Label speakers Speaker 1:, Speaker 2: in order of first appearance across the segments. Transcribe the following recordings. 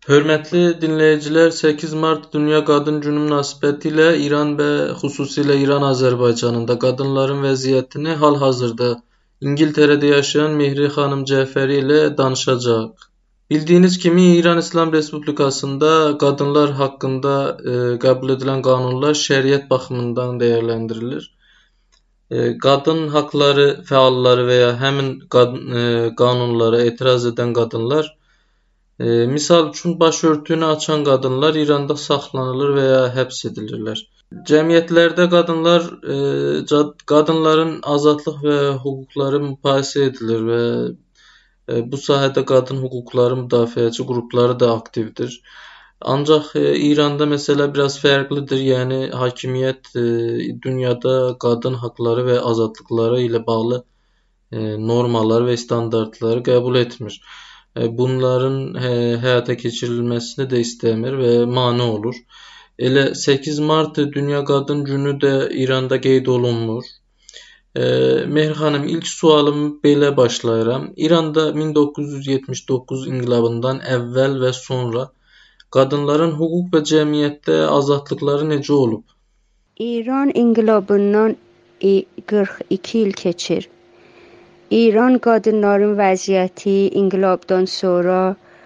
Speaker 1: Hörmətli dinləyicilər, 8 Mart Dünya Qadın Günü münasibətilə İran və xüsusilə İran-Azərbaycanında qadınların vəziyyətini hal-hazırda İngiltərədə yaşayan Mehri xanım Cəfəri ilə danışacağıq. Bildiyiniz kimi İran İslam Respublikasında qadınlar haqqında qəbul edilən qanunlar şəriət baxımından dəyərləndirilir. Qadın haqları fəalları və ya həmin qanunlara etiraz edən qadınlar, misal üçün başörtünü açan qadınlar İranda saxlanılır və ya həbs edilirlər. Cəmiyyətlərdə qadınların azadlıq və hüquqları mübahisə edilir və bu sahədə qadın hüquqları müdafiəçi qrupları da aktivdir. Ancaq İranda məsələ biraz fərqlidir. Yəni hakimiyyət dünyada qadın haqları və azadlıqları ilə bağlı normalar və standartları qəbul etmir. Bunların həyata keçirilməsini də istəmir və mane olur. Elə 8 Mart Dünya Qadın Günü də İranda qeyd olunmur. Mehri xanım, ilk sualımı belə başlayıram. İranda 1979 inqilabından əvvəl və sonra qadınların hüquq və cəmiyyətdə azadlıqları necə olub?
Speaker 2: İran inqilabından 42 il keçir. İran qadınların vəziyyəti inqilabdan sonra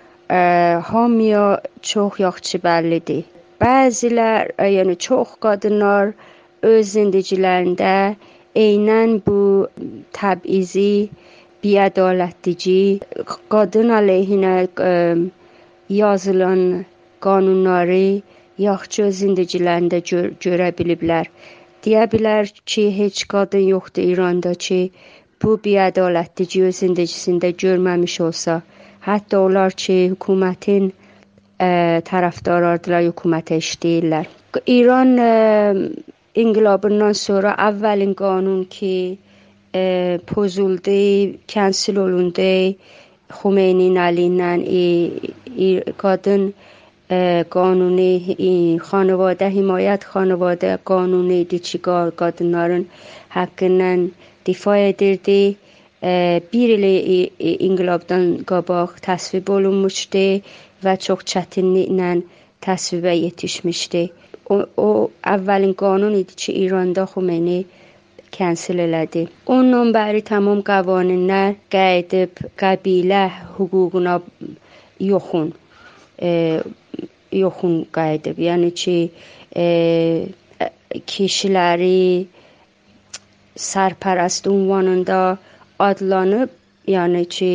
Speaker 2: hamıya çox yaxşı bəllidir. Bəzilər, yəni çox qadınlar öz zindicilərində eynən bu təbiizi, biədalətlici, qadın əleyhinə yazılan qanunları yaxşı öz zindicilərində görə biliblər. Deyə bilər ki, heç qadın yoxdur İranda ki, bu biədalətlici öz zindicisində görməmiş olsa, hətta onlar ki, hökumətin tərəfdarlardılar, hökumətə işləyirlər. İran inqilabından sonra əvvəlin qanun ki, pozuldu, cancel olundu, Xomeyni'nin əlindən qadın qanunu, xanavadə, himayət xanavadə qanunu idi ki, qadınların haqqından difa edirdi. Bir il inqilabdan qabaq təsvib olunmuşdu və çox çətinliklə təsvibə yetişmişdi. O əvvəlin qanun idi ki, İranda Xomeyni cancel elədi. Ondan bəri tamam qanunlar qayıdıb qəbilə hüququna yoxun qayıdıb. Yəni ki, kişiləri sərpərəst ünvanında adlanıb, yəni ki,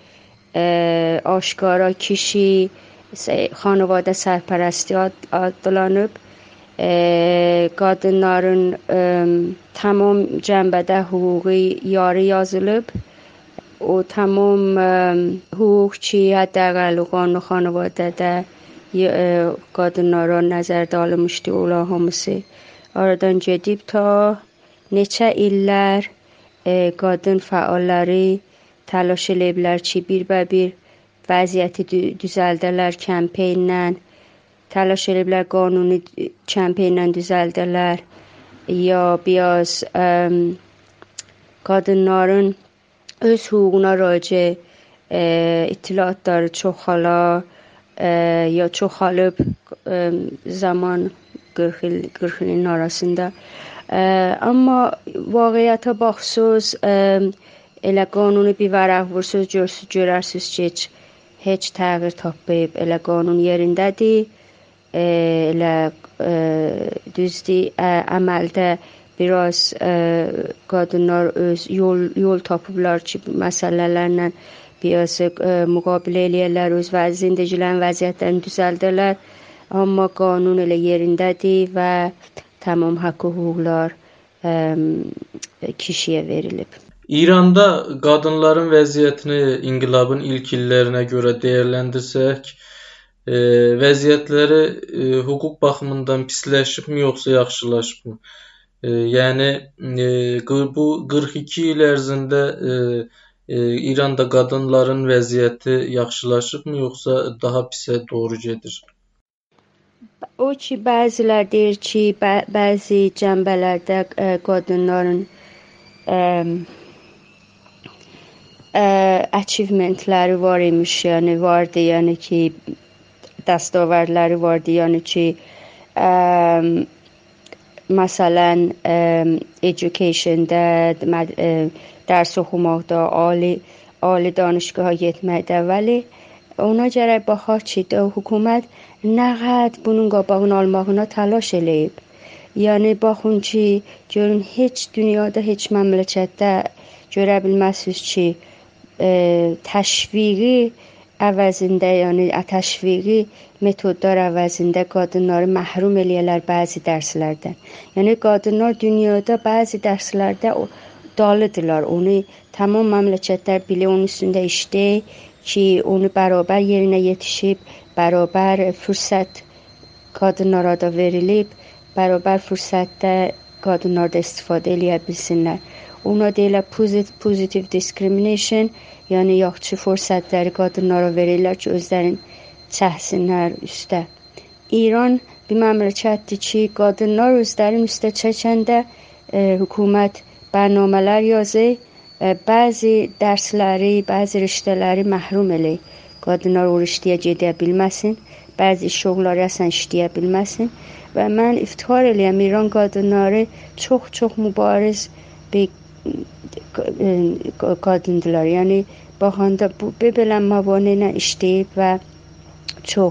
Speaker 2: aşkara kişi xanavadə sərpərəsti adlanıb, qadınların tamam cənbədə hüquqi yarı yazılıb. O tamam hüquq ki, həddəqəl qanun xanavadədə qadınlara nəzərdə alınmışdı, onlar hamısı aradan gedib. Ta neçə illər qadın fəalları təlaş eləyiblər ki, bir vəziyyəti düzəldələr kempeynlə, təlaş eləyiblər qanuni kempeynlə düzəldələr, ya biraz qadınların öz hüququna raciə ittiliatları çoxala, ya çoxalıb zaman 40 ilin arasında. Amma vaqiyyətə baxsız, elə qanunu bir vərəq vursunuz, görərsiniz ki, heç təğyir tapmayıb. Elə qanun yerindədir, elə düzdür, əməldə biraz qadınlar öz yol tapıblar ki, məsələlərlə biraz müqabilə eləyərlər, öz zindicilərin vəziyyətlərini düzəldərlər. Amma qanun elə yerindədir və tamam haqq hüquqlar kişiyə verilib.
Speaker 1: İranda qadınların vəziyyətini inqilabın ilk illərinə görə dəyərləndirsək, vəziyyətləri hüquq baxımından pisləşibmi yoxsa yaxşılaşıbmı? Yəni bu 42 il ərzində İranda qadınların vəziyyəti yaxşılaşıbmı yoxsa daha pisə doğru gedir?
Speaker 2: O ki, bəzilər deyir ki, bəzi cənbələrdə qadınların achievementləri var imiş, yəni vardı, yəni ki, دستاوردları vardı. Yəni ki, məsələn, education'da, dərs oxumaqda, ali danışgaha getməkdə, vəli ona görə baxaq ki, hökumət nə qədər bunun qabağını almağına təlaş eləyib. Yəni baxın ki, görün heç dünyada, heç məmləkətdə görə bilməzsiniz ki, təşviqi əvəzində, yəni təşviqi metodlar əvəzində qadınları məhrum eləyirlər bəzi dərslərdən. Yəni qadınlar dünyada bəzi dərslərdə dalıdırlar. Onu tamam məmləkətlər bilir, onun üstündə işləyir ki, onu bərabər yerinə yetişib, bərabər fürsət qadınlara da verilib, bərabər fürsətdə qadınlar da istifadə eləyə bilsinlər. Ona deyirlər positive discrimination, yəni yaxşı fürsətləri qadınlara verirlər ki, özlərini çəksinlər üstə. İran bir məmləkətdir ki, qadınlar özlərinin üstə çəkəndə hökumət bərnamələr yazır, bəzi dərsləri, bəzi riştələri məhrum eləyir. Qadınlar o riştəyə gedə bilməsin, bəzi şoğları əsən işləyə bilməsin və mən iftixar eləyəm İran qadınları çox mübariz bir qadındılar. Yəni baxanda bu belə məvanə işləyib və çox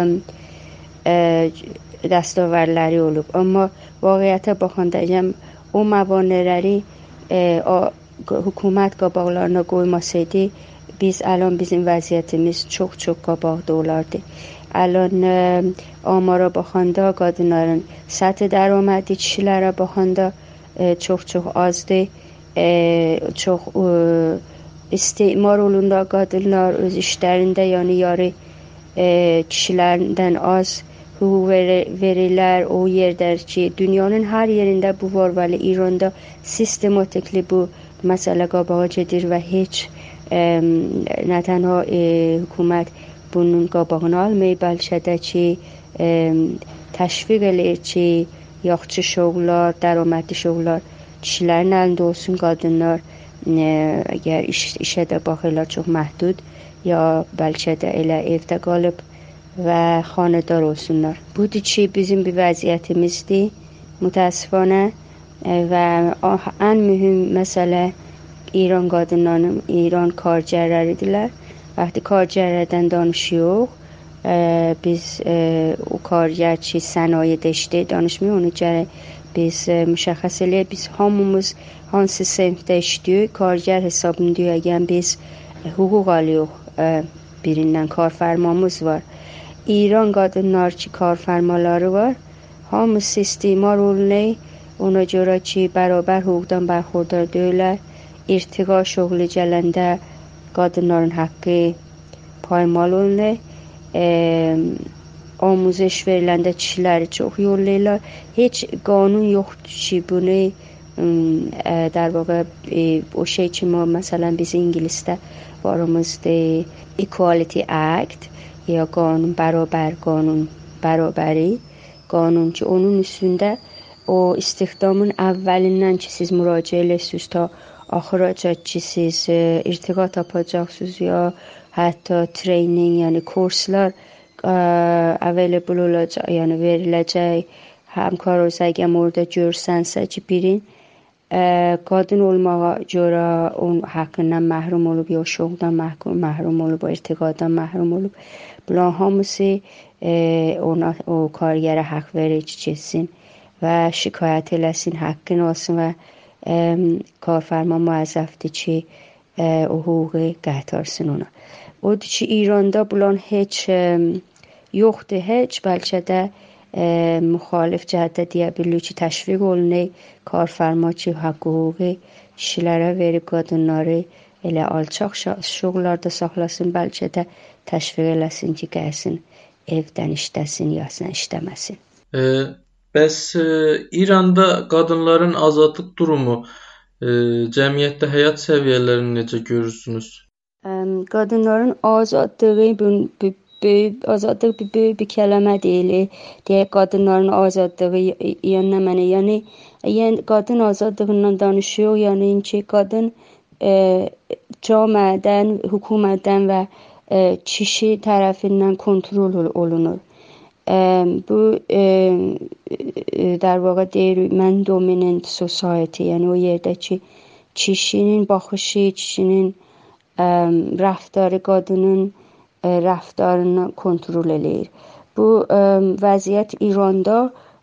Speaker 2: dəstəvərləri olub. Amma vaqiətə baxanda o məvanələri hökumət qabaqlarına qoymasaydı, biz bizim vəziyyətimiz çox qabaqda olardı. الان آمارا baxanda qadınların səthi dəramədi kişilərə baxanda çox azdır. Çox istismar olunur qadınlar öz işlərində, yəni yarı kişilərdən az hüquq verirlər. O yerdə ki, dünyanın hər yerində bu var, vəli İranda sistematikli bu məsələ qabağa gedir və heç nə tənha hökumət bunun qabağını almayıb, bəlkə də ki, təşviq eləyir ki, yaxşı şoğlar, dərəmətli şoğlar kişilərin əlində olsun, qadınlar əgər işə də baxırlar çox məhdud, ya bəlkə də elə evdə qalıb və xanədar olsunlar. Budur ki, bizim bir vəziyyətimizdir, mütəəssifانه və ən mühüm məsələ İran qadınlarının, İran kargərləridirlər. وقتی کارگرdən danışıyoruz, biz o karger ki sənaye داشته danışmıyor, ona görə biz müşəxəs eləyək, biz hamımız hansı sinfdə işləyik, karger hesabını deyək, biz hüquq alıyoruz, birindən kارفرمamız var. İran qadınlar ki kارفرمaları var, hamısı istismar olunur, ona görə ki bərabər hüquqdan bərxərdar deyirlər. İrtiqa şoğlu gələndə qadınların haqqı paymal olunur. Amuzəş veriləndə kişiləri çox yollayırlar. Heç qanun yoxdur ki, bunu در واقع o şey ki ما مثلا biz İngilisdə varımızdır Equality Act ya qanun bərabəri qanun ki onun üstündə o istihdamın əvvəlindən ki siz müraciə edirsiniz ta axıracaq ki siz irtiqa tapacaqsınız ya hətta treyning, yəni kurslar available olacaq, yəni veriləcək. Həmkarınız əgər orada görsənsə ki birin qadın olmağa görə onun haqqından məhrum olub ya şoğdan məhrum olub, irtiqadan məhrum olub. Bunlar hamısı ona o kariyerə haqq verir ki keçsin və şikayət eləsin, haqqını alsın və کارفرما موظفdir ki o hüququ qaytarsın ona. Odur ki İranda bulan heç yoxdur, heç bəlkə də müxalif cəhətdə deyə bilirik ki təşviq olunur, کارفرما ki haqq hüququ kişilərə verib qadınları elə alçaq şoğlarda saxlasın, bəlkə də təşviq eləsin ki gəlsin evdən işləsin, yasən işləməsin.
Speaker 1: Bəs İranda qadınların azadlıq durumu, cəmiyyətdə həyat səviyyələrini necə görürsünüz?
Speaker 2: Qadınların azadlıq bir kəlmə deyilir. Deyək qadınların azadlığı yəni mənə, yəni qadın azadlığından danışıyor, yəni ki qadın cəmiyyətdən, hökumətdən və kişi tərəfindən kontrol olunur. Bu در واقع deyirik mən dominant society, yəni o yerdə ki kişinin baxışı, kişinin rəftarı qadının rəftarını kontrol eləyir. Bu vəziyyət İranda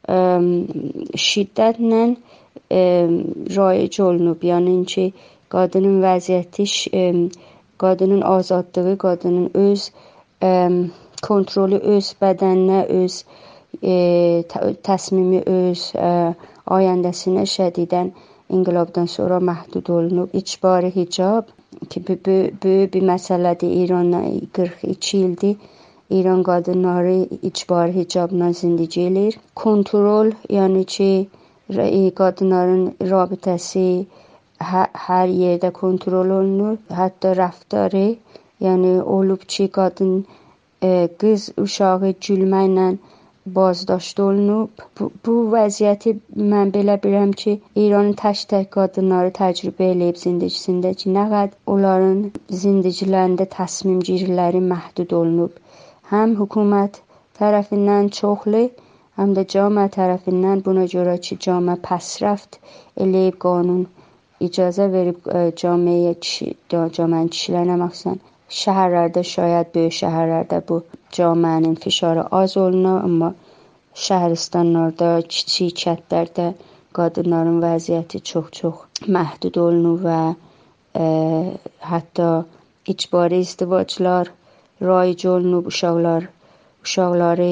Speaker 2: şiddətlə rayıc olunub. Yəni ki qadının vəziyyəti, qadının azadlığı, qadının öz kontrolü öz bədəninə, öz təsmimi öz ayəndəsinə şədidən inqilabdan sonra məhdud olunub. İcbari hicab ki böyük bir məsələdir. İran'da 42 ildir İran qadınları icbari hicabla zindigi eləyir. Kontrol, yəni ki qadınların rabitəsi hər yerdə kontrol olunur. Hətta rəftarı, yəni olub ki qadın qız uşağı gülməklə bazdaşt olunub. Bu vəziyyəti mən belə bilirəm ki, İranın tək qadınları təcrübə eləyib zindicisində ki, nə qədər onların zindicilərində təsmimgirləri məhdud olunub. Həm hökumət tərəfindən çoxlu, həm də cəmiə tərəfindən, buna görə ki, cəmiə pəsrəft eləyib, qanun icazə verib cəmiənin kişilərinə məxsusən şəhərlərdə, şayad böyük şəhərlərdə bu cəmiənin fişarı az olunur, amma şəhərstanlarda, kiçik kəndlərdə qadınların vəziyyəti çox məhdud olunur və hətta icbari izdivaclar rayıc olunub. Uşaqları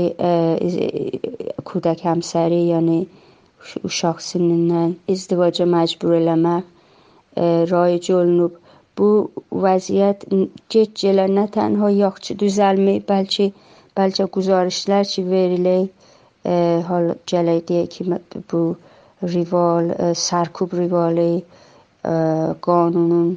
Speaker 2: kudək həmsəri, yəni uşaq sinnindən izdivaca məcbur eləmək rayıc olunub. Bu vəziyyət get-gelə nə tənha yaxşı düzəlmir, bəlkə güzarışlar ki verilir, حالا gələk deyək ki bu rival, sərkub rivali qanunun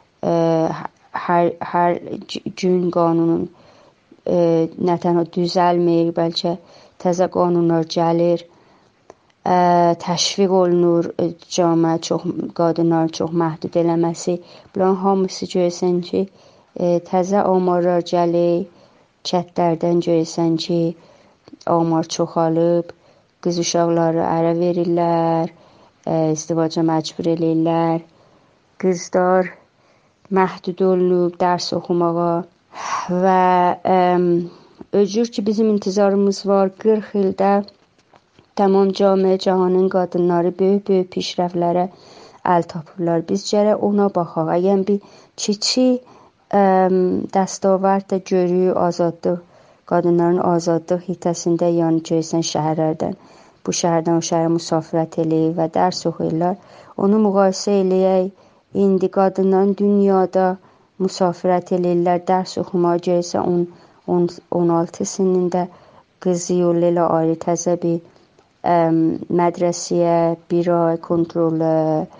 Speaker 2: hər gün qanunun nə tənha düzəlmir, bəlkə təzə qanunlar gəlir, təşviq olunur cəmiə çox qadınları çox məhdud eləməsi. Bunların hamısı görürsən ki təzə amarlar gəlir, kəndlərdən görürsən ki amar çoxalıb, qız uşaqları ərə verirlər, izdivaca məcbur eləyirlər, qızlar məhdud olunub dərs oxumağa və öcür ki bizim intizarımız var 40 ildə tamam camiə cahanın qadınları böyük pişrəflərə əl tapırlar. Biz gərək ona baxaq. Əgər bir kiçik dəstavərd də görürük azadlıq, qadınların azadlıq hitəsində, yəni görürsən şəhərlərdən, bu şəhərdən o şəhərə müsafirət eləyir və dərs oxuyurlar. Onu müqayisə eləyək, indi qadınların dünyada müsafirət eləyirlər, dərs oxumağa görürsən 16 sinində qızı yollayırlar ayrı təzə bir mədrəsəyə, bir ay kontrol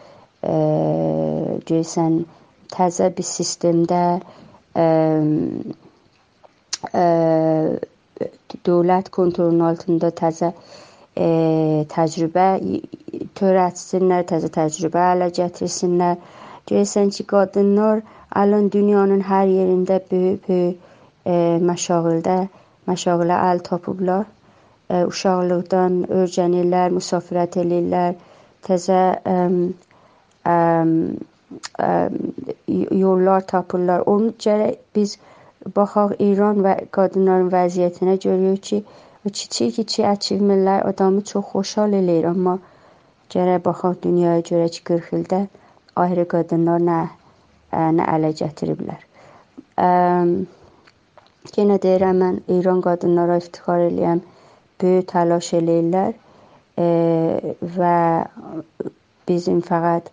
Speaker 2: görürsən təzə bir sistemdə dövlət kontrolunun altında təzə təcrübə törətsinlər, təzə təcrübə ələ gətirsinlər. Görürsən ki qadınlar الان dünyanın hər yerində böyük məşağılə əl tapıblar. Uşaqlıqdan öyrənirlər, müsafirət eləyirlər, təzə yollar tapırlar. Onu gərək biz baxaq İran və qadınların vəziyyətinə görürük ki, kiçik achievementlər adamı çox xoşhal eləyir, amma gərək baxaq dünyaya görə ki 40 ildə ayrı qadınlar nə ələ gətiriblər. Yenə deyirəm mən İran qadınlara iftixar eləyəm, böyük təlaş eləyirlər və bizim fəqət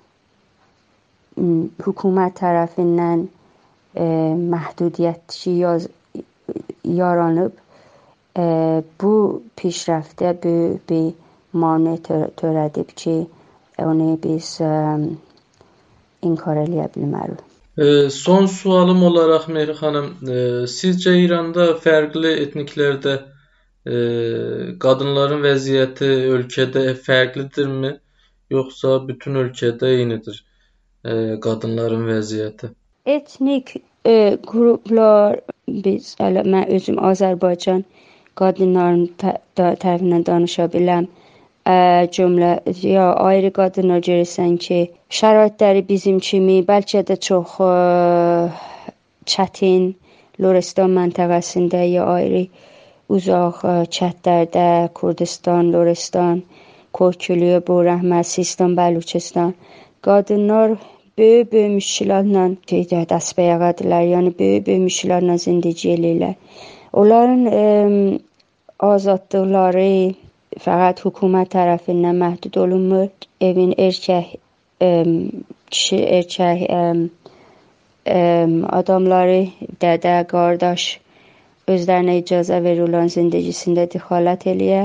Speaker 2: hökumət tərəfindən məhdudiyyətçi yaranıb bu پیشرفته bir mane törədib ki onu biz inkar eləyə bilmərik.
Speaker 1: Son sualım olaraq Mehri xanım, sizcə İranda fərqli etniklərdə qadınların vəziyyəti ölkədə fərqlidirmi, yoxsa bütün ölkədə eynidir qadınların vəziyyəti?
Speaker 2: Etnik Gruplar biz mən özüm Azərbaycan qadınların tərəfindən danışa biləm. Cümlə ya ayrı qadınlar görürsən ki, şəraitləri bizim kimi bəlkə də çox çətin Lorestan məntəqəsində ya ayrı uzaq çətlərdə Kurdistan, Lorestan, Korkülüyə, Borəhmə, Sistan, Bəluçistan qadınlar böyük müşkilatla dəst və ayaqdırlar. Yəni böyük müşkilatla zindagi eləyirlər. Onların azadlıqları fəqət hökumət tərəfindən məhdud olunmur. Evin kişi erkək adamları, dədə, qardaş özlərinə icazə verirlər zindagisində dixalət eləyə.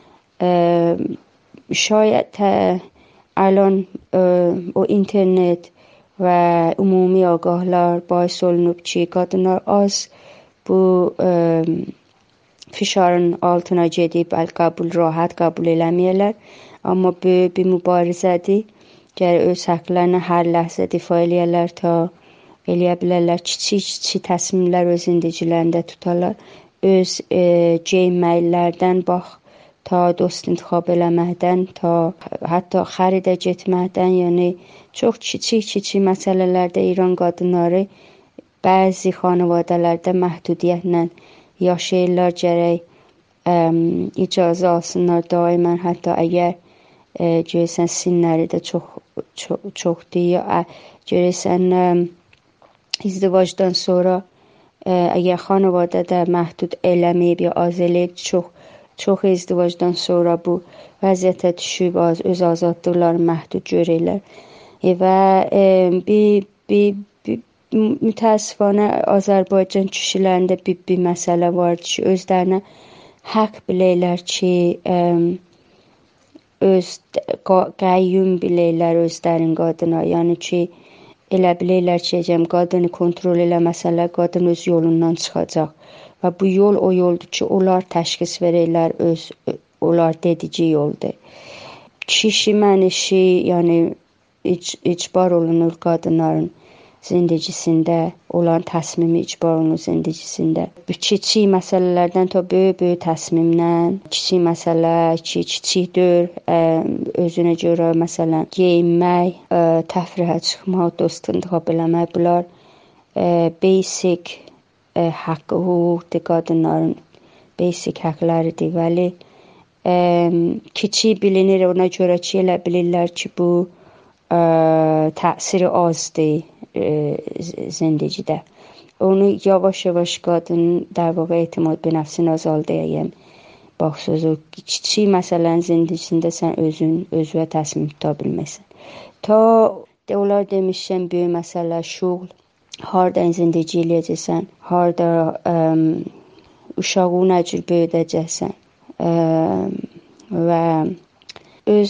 Speaker 2: Şayət الان o internet və ümumi ağahlar bais olunub ki, qadınlar az bu fişarın altına gedib rahat qəbul eləməyərlər. Amma böyük bir mübarizədir. Gərək öz haqlarına hər ləhzə difa eləyərlər ta eləyə bilərlər. Kiçik təsminlər öz zindicilərində tutarlar. Öz geyinməklərdən bax ta dost intikhab eləməkdən, ta hətta xəridə getməkdən, yəni çox kiçik məsələlərdə İran qadınları bəzi xanavadalarda məhdudiyyətlə yaşayırlar. Gərək icazə alsınlar daimən, hətta əgər görürsən sinləri də çoxdur ya görürsən izdivacdan sonra əgər xanavadada məhdud eləməyib ya az eləyib, çox izdivacdan sonra bu vəziyyətə düşüb öz azadlıqlarını məhdud görürlər. Və mütəəssifانه Azərbaycan kişilərində bir məsələ var ki, özlərinə haqq bilirlər ki, öz qəyyum bilirlər özlərin qadına. Yəni ki, elə bilirlər ki, qadını kontrol eləməsələr, qadın öz yolundan çıxacaq. Və bu yol o yoldur ki, onlar təşxis verirlər, onlar dedici yoldur. Kişi mənişi, yəni icbar olunur qadınların zindagisində, onların təsmimi icbar olunur zindagisində. Kiçik məsələlərdən ta böyük təsmimlə, kiçik məsələ, kiçikdir, özünə görə məsələn geyinmək, təfrihə çıxmaq, dost intikhab eləmək, bunlar basic haqqı, hüquqdur qadınların, basic haqqlarıdır. Vəli kiçik bilinir, ona görə ki, elə bilirlər ki, bu təsiri azdır zindagidə. Onu yavaş qadın در واقع etimad به nəfsin azaldır. Baxsız o kiçik məsələnin zindagisində sən özünə təsmin tuta bilməsən. Ta onlar demişəm böyük məsələ şuğul, harda zindagi eləyəcəksən, harda uşağı nə cür böyüdəcəksən və öz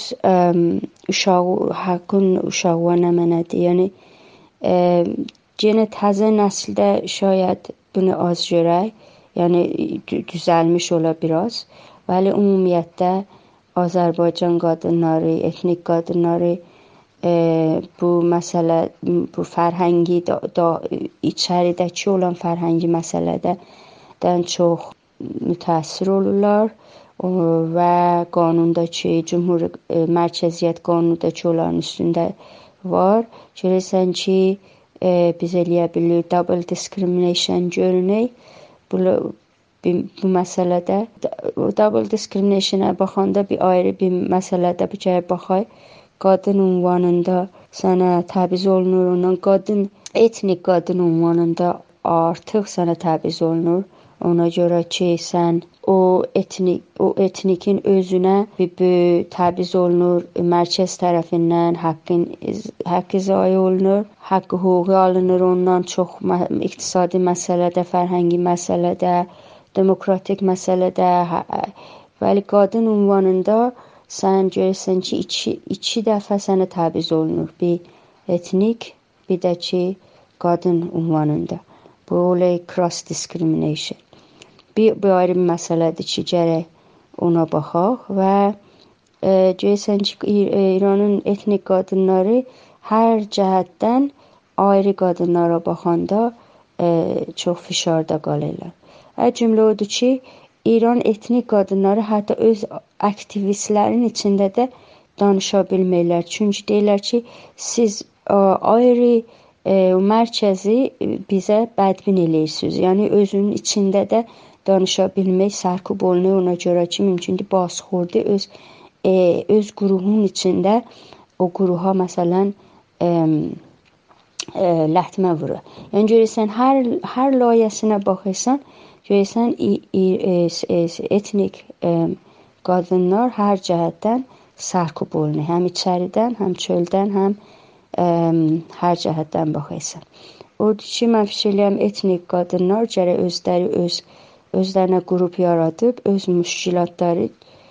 Speaker 2: haqqın uşağı nə mənədir. Yəni yenə təzə nəsildə şayad bunu az görək, yəni düzəlmiş ola biraz. Vəli ümumiyyətdə Azərbaycan qadınları, etnik qadınları bu məsələ, bu fərhəngi içəridəki olan fərhəngi məsələdən çox mütəəssir olurlar və qanundakı, mərkəziyyət qanundakı onların üstündə var. Görürsən ki, biz eləyə bilir double discrimination görünək bu məsələdə. Double discrimination'a baxanda bir ayrı bir məsələdə bir kərə baxay. Qadın ünvanında sənə təbiz olunur, ondan etnik qadın ünvanında artıq sənə təbiz olunur. Ona görə ki, sən o etnikin özünə bir təbiz olunur, mərkəz tərəfindən haqqı zayi olunur, haqqı hüquqi alınır ondan çox iqtisadi məsələdə, fərhəngi məsələdə, demokratik məsələdə. Vəli qadın ünvanında sən görürsən ki, iki dəfə sənə təbiz olunur. Bir etnik, bir də ki, qadın ünvanında. Bu olay cross discrimination. Bir ayrı bir məsələdir ki, gərək ona baxaq və görürsən ki, İranın etnik qadınları hər cəhətdən ayrı qadınlara baxanda çox fişarda qalırlar. Cümlə odur ki, İran etnik qadınları hətta öz aktivistlərin içində də danışa bilmirlər. Çünki deyirlər ki, siz ayrı mərkəzi bizə bədbin eləyirsiniz. Yəni özünün içində də danışa bilmək sərkub olunur, ona görə ki, mümkündür basxurdu öz qruhun içində o qruha məsələn lətmə vurur. Yəni görürsən hər layihəsinə baxırsan, görürsən etnik qadınlar hər cəhətdən sərkub olunur. Həm içəridən, həm çöldən, həm hər cəhətdən baxırsan. Odur ki, mən fikir eləyirəm etnik qadınlar gərək özlərinə qrup yaradıb, öz müşkilatları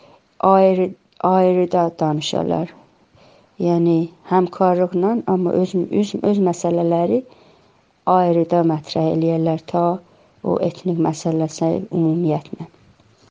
Speaker 2: ayrı da danışarlar. Yəni həmkarlıqla, amma öz məsələləri ayrıda mətrəh eləyərlər ta o etnik məsələsi ümumiyyətlə.